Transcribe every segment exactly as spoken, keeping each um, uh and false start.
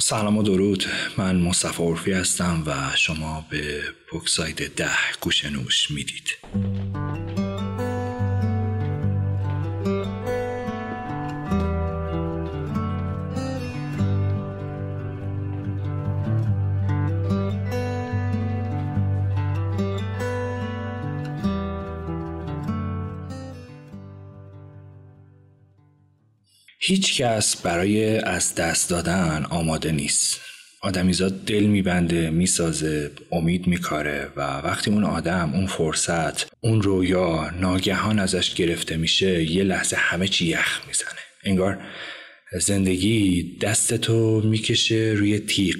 سلام و درود. من مصطفی عرفی هستم و شما به بوکساید ده گوش نوش میدید. هیچ کس برای از دست دادن آماده نیست. آدمیزاد دل میبنده، میسازه، امید میکاره و وقتی اون آدم، اون فرصت، اون رویا ناگهان ازش گرفته میشه، یه لحظه همه چی یخ میزنه. انگار زندگی دستتو میکشه روی تیغ،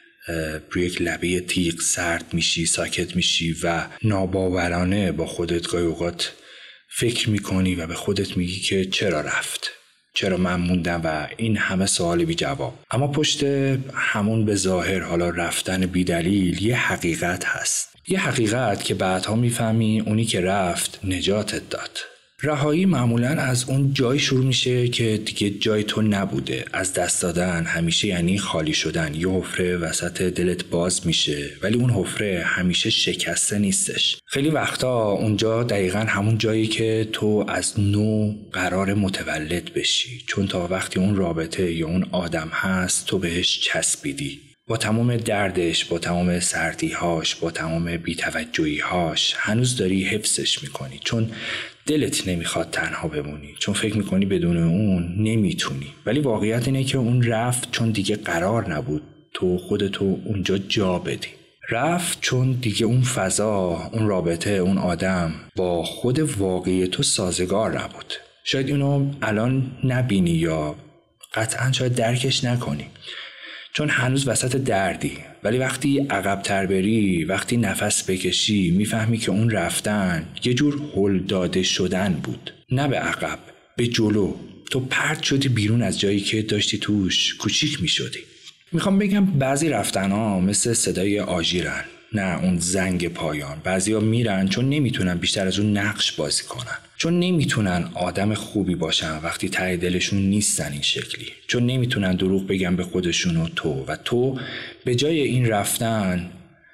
روی یک لبه تیغ سرد میشی، ساکت میشی و ناباورانه با خودت گاهی اوقات فکر میکنی و به خودت میگی که چرا رفت؟ چرا من موندم و این همه سوال بی جواب. اما پشت همون به ظاهر حالا رفتن بی دلیل یه حقیقت هست. یه حقیقت که بعدها میفهمی اونی که رفت نجاتت داد. رهایی معمولاً از اون جای شروع میشه که دیگه جای تو نبوده. از دست دادن همیشه یعنی خالی شدن. یه حفره وسط دلت باز میشه ولی اون حفره همیشه شکسته نیستش. خیلی وقتا اونجا دقیقاً همون جایی که تو از نو قرار متولد بشی، چون تا وقتی اون رابطه یا اون آدم هست تو بهش چسبیدی. با تمام دردش، با تمام سردیهاش، با تمام بی‌توجهی‌هاش هنوز داری حفظش میکنی، چون دلت نمیخواد تنها بمونی، چون فکر میکنی بدون اون نمیتونی. ولی واقعیت اینه که اون رفت چون دیگه قرار نبود تو خودتو اونجا جا بدی. رفت چون دیگه اون فضا، اون رابطه، اون آدم با خود واقعی تو سازگار نبود. شاید اینو الان نبینی یا قطعاً شاید درکش نکنی، چون هنوز وسط دردی. ولی وقتی عقب تر بری، وقتی نفس بکشی، میفهمی که اون رفتن یه جور هل داده شدن بود. نه به عقب، به جلو. تو پرت شدی بیرون از جایی که داشتی توش کوچیک میشدی. میخوام بگم بعضی رفتن ها مثل صدای آژیرن، نه اون زنگ پایان. بعضی ها میرن چون نمیتونن بیشتر از اون نقش بازی کنن، چون نمیتونن آدم خوبی باشن وقتی ته دلشون نیستن این شکلی، چون نمیتونن دروغ بگن به خودشون و تو و تو به جای این رفتن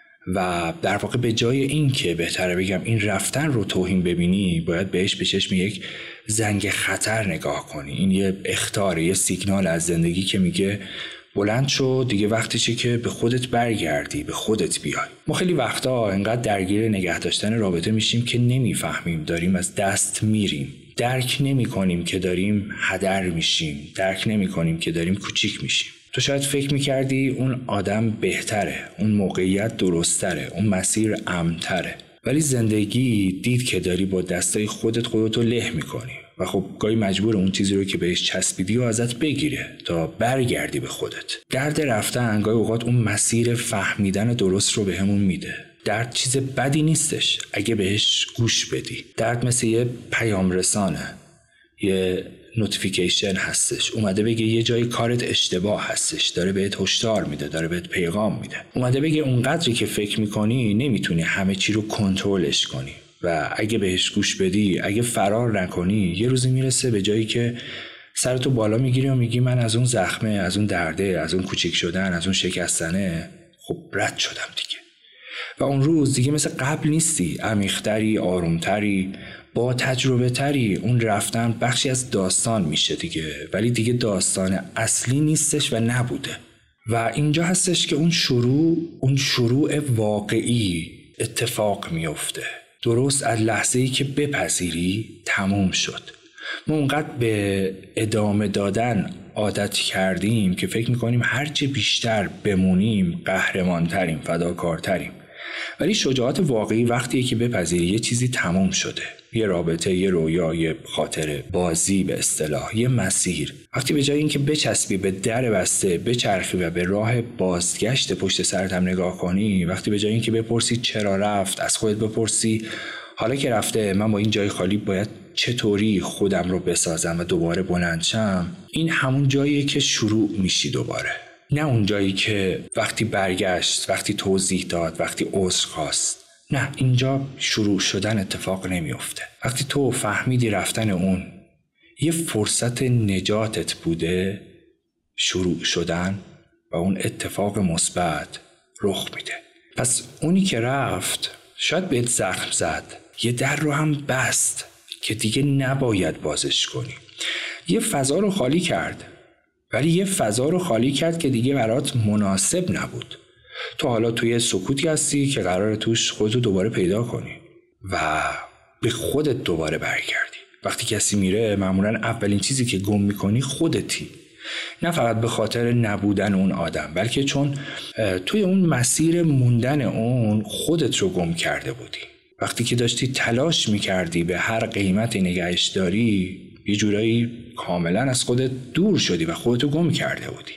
و در واقع به جای این که بهتره بگم این رفتن رو توهین ببینی، باید بهش به چشم یک زنگ خطر نگاه کنی. این یه اخطار، یه سیگنال از زندگی که میگه بلند شو، دیگه وقتشه که به خودت برگردی، به خودت بیای. ما خیلی وقتا انقدر درگیر نگه داشتن رابطه میشیم که نمیفهمیم داریم از دست میریم. درک نمی کنیم که داریم هدر میشیم. درک نمی کنیم که داریم کوچیک میشیم. تو شاید فکر میکردی اون آدم بهتره، اون موقعیت درستره، اون مسیر امن‌تره. ولی زندگی دید که داری با دستای خودت خودتو له میکنی و خب گاهی مجبور اون چیزی رو که بهش چسبیدی و ازت بگیره تا برگردی به خودت. درد رفتن گاهی اوقات اون مسیر فهمیدن درست رو بهمون میده. درد چیز بدی نیستش اگه بهش گوش بدی. درد مثل یه پیام رسانه، یه نوتیفیکیشن هستش، اومده بگه یه جای کارت اشتباه هستش، داره بهت هشدار میده، داره بهت پیغام میده. اومده بگه اون قدری که فکر میکنی نمیتونی همه چی رو کنترلش کنی و اگه بهش گوش بدی، اگه فرار نکنی، یه روزی میرسه به جایی که سرتو بالا میگیری و میگی من از اون زخمه، از اون درده، از اون کوچیک شدن، از اون شکستنه خب رد شدم دیگه. و اون روز دیگه مثل قبل نیستی، عمیق‌تری، آرومتری، با تجربه تری. اون رفتن بخشی از داستان میشه دیگه، ولی دیگه داستان اصلی نیستش و نبوده. و اینجا هستش که اون شروع، اون شروع واقعی اتفاق میفته. درست از لحظه‌ای که بپذیری تموم شد. ما اونقدر به ادامه دادن عادت کردیم که فکر میکنیم هرچی بیشتر بمونیم قهرمانتریم، فداکارتریم. ولی شجاعت واقعی وقتیه که بپذیری یه چیزی تموم شده. یه رابطه، یه رویا، یه خاطره، بازی به اصطلاح، یه مسیر. وقتی به جای اینکه بچسبی به در بسته، بچرخی و به راه بازگشت پشت سرت هم نگاه کنی، وقتی به جای اینکه بپرسی چرا رفت، از خودت بپرسی حالا که رفته من با این جای خالی باید چطوری خودم رو بسازم و دوباره بلند شم، این همون جاییه که شروع میشی دوباره. نه اون جایی که وقتی برگشت، وقتی توضیح داد، وقتی عذر خواست. نه، اینجا شروع شدن اتفاق نمیفته. وقتی تو فهمیدی رفتن اون یه فرصت نجاتت بوده، شروع شدن و اون اتفاق مثبت رخ میده. پس اونی که رفت شاید بهت زخم زد، یه در رو هم بست که دیگه نباید بازش کنی، یه فضا رو خالی کرد، ولی یه فضا رو خالی کرد که دیگه برات مناسب نبود. تو حالا توی سکوتی هستی که قراره توش خودتو دوباره پیدا کنی و به خودت دوباره برگردی. وقتی کسی میره معمولاً اولین چیزی که گم میکنی خودتی، نه فقط به خاطر نبودن اون آدم، بلکه چون توی اون مسیر موندن اون خودت رو گم کرده بودی. وقتی که داشتی تلاش میکردی به هر قیمتی نگهش داری، یه جورایی کاملا از خودت دور شدی و خودتو گم کرده بودی.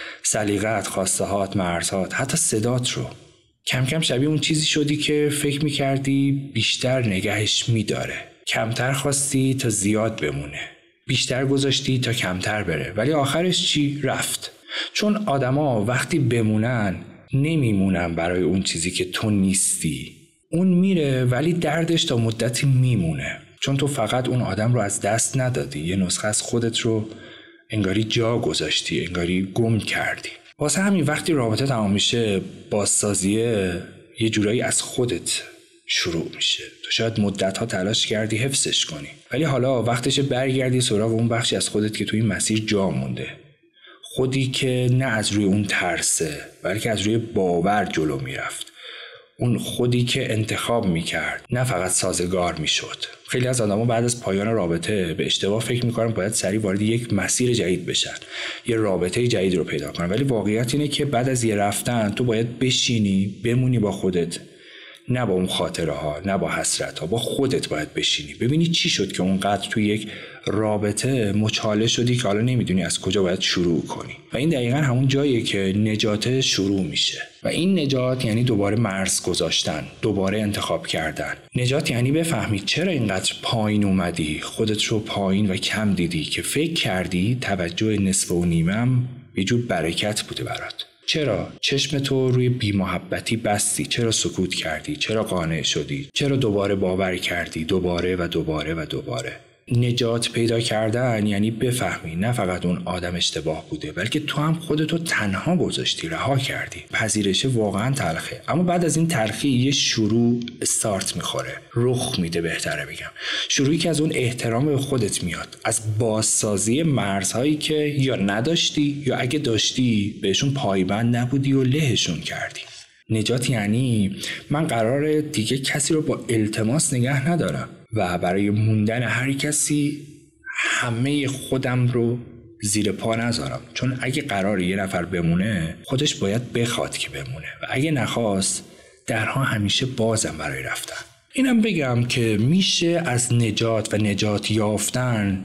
سلیقت، خواستهات، مرزهات، حتی صدات رو. کم کم شبیه اون چیزی شدی که فکر میکردی بیشتر نگهش میداره. کمتر خواستی تا زیاد بمونه، بیشتر گذاشتی تا کمتر بره، ولی آخرش چی؟ رفت. چون آدما وقتی بمونن نمیمونن برای اون چیزی که تو نیستی. اون میره ولی دردش تا مدتی میمونه، چون تو فقط اون آدم رو از دست ندادی، یه نسخه از خودت رو انگاری جا گذاشتی، انگاری گم کردی. واسه همین وقتی رابطه تمام میشه، بازسازیه یه جورایی از خودت شروع میشه. تو شاید مدت‌ها تلاش کردی حفظش کنی، ولی حالا وقتشه برگردی سراغ اون بخشی از خودت که توی این مسیر جا مونده. خودی که نه از روی اون ترسه، بلکه از روی باور جلو میرفت. اون خودی که انتخاب میکرد، نه فقط سازگار میشد. خیلی از آدما بعد از پایان رابطه به اشتباه فکر میکنن باید سریع وارد یک مسیر جدید بشن، یه رابطه جدید رو پیدا کنن، ولی واقعیت اینه که بعد از یه رفتن تو باید بشینی، بمونی با خودت، نه با اون خاطره ها، نه با حسرت ها، با خودت باید بشینی، ببینی چی شد که اونقدر توی یک رابطه مچاله شدی که حالا نمیدونی از کجا باید شروع کنی. و این دقیقاً همون جاییه که نجات شروع میشه. و این نجات یعنی دوباره مرز گذاشتن، دوباره انتخاب کردن. نجات یعنی بفهمی چرا اینقدر پایین اومدی، خودت رو پایین و کم دیدی که فکر کردی توجه نصف و نیمم یه جور برکت بوده برات. چرا چشم تو روی بی‌محبتی بستی؟ چرا سکوت کردی؟ چرا قانع شدی؟ چرا دوباره باور کردی؟ دوباره و دوباره و دوباره. نجات پیدا کردن یعنی بفهمی نه فقط اون آدم اشتباه بوده، بلکه تو هم خودتو تنها گذاشتی، رها کردی. پذیرش واقعا تلخه، اما بعد از این تلخی یه شروع استارت میخوره، رخ میده، بهتره بگم شروعی که از اون احترام به خودت میاد، از بازسازی مرزهایی که یا نداشتی یا اگه داشتی بهشون پایبند نبودی و لهشون کردی. نجات یعنی من قراره دیگه کسی رو با التماس نگه ندارم و برای موندن هر کسی همه خودم رو زیر پا نذارم، چون اگه قراره یه نفر بمونه خودش باید بخواد که بمونه و اگه نخواست درها همیشه بازم برای رفتن. اینم بگم که میشه از نجات و نجات یافتن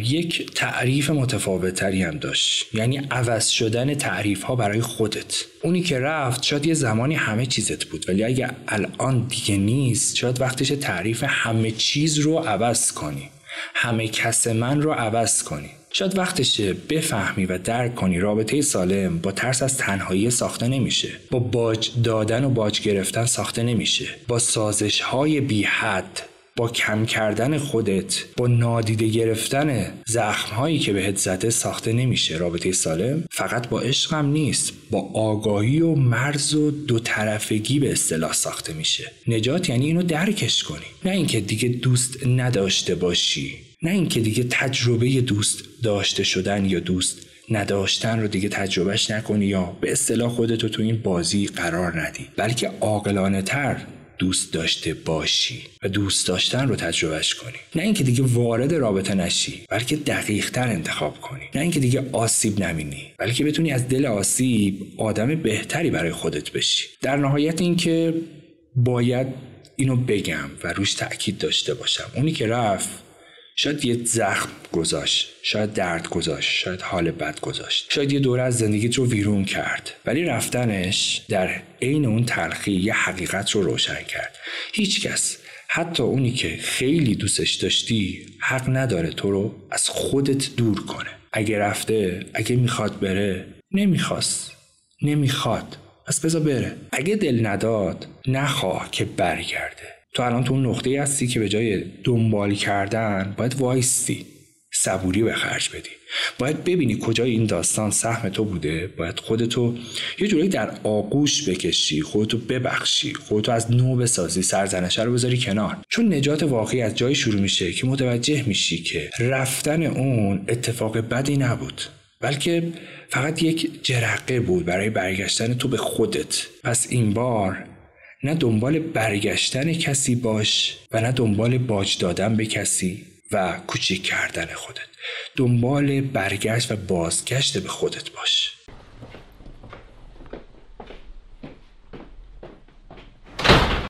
یک تعریف متفاوت‌تری هم داشت، یعنی عوض شدن تعریف ها برای خودت. اونی که رفت شاید یه زمانی همه چیزت بود، ولی اگه الان دیگه نیست شاید وقتش تعریف همه چیز رو عوض کنی، همه کس من رو عوض کنی. شاید وقتشه بفهمی و درک کنی رابطه سالم با ترس از تنهایی ساخته نمیشه، با باج دادن و باج گرفتن ساخته نمیشه، با سازش های بی حد، با کم کردن خودت، با نادیده گرفتن زخم هایی که بهت زده ساخته نمیشه. رابطه سالم فقط با عشق هم نیست، با آگاهی و مرز و دو طرفگی به اصطلاح ساخته میشه. نجات یعنی اینو درکش کنی، نه اینکه دیگه دوست نداشته باشی، نه اینکه دیگه تجربه دوست داشته شدن یا دوست نداشتن رو دیگه تجربهش نکنی یا به اصطلاح خودتو تو این بازی قرار ندی، بلکه عاقلانه تر دوست داشته باشی و دوست داشتن رو تجربهش کنی. نه اینکه دیگه وارد رابطه نشی، بلکه دقیق تر انتخاب کنی. نه اینکه دیگه آسیب نبینی، بلکه بتونی از دل آسیب آدم بهتری برای خودت بشی. در نهایت اینکه باید اینو بگم و روش تأکید داشته باشم، اونی که رفت شاید یه زخم گذاشت، شاید درد گذاشت، شاید حال بد گذاشت، شاید یه دوره از زندگیت رو ویرون کرد، ولی رفتنش در عین اون تلخی یه حقیقت رو روشن کرد. هیچ کس، حتی اونی که خیلی دوستش داشتی، حق نداره تو رو از خودت دور کنه. اگه رفته، اگه میخواد بره، نمیخواست، نمیخواد، پس بذار بره. اگه دل نداد، نخواه که برگرده. تو الان تو اون نقطه‌ای هستی که به جای دنبال کردن باید وایستی، صبوری به خرج بدی. باید ببینی کجای این داستان سهم تو بوده، باید خودتو یه جوری در آغوش بکشی، خودتو ببخشی، خودتو از نو بسازی، سرزنشه رو بذاری کنار. چون نجات واقعی از جایی شروع میشه که متوجه میشی که رفتن اون اتفاق بدی نبود، بلکه فقط یک جرقه بود برای برگشتن تو به خودت. پس این بار نه دنبال برگشتن کسی باش و نه دنبال باج دادن به کسی و کوچیک کردن خودت. دنبال برگشت و بازگشت به خودت باش.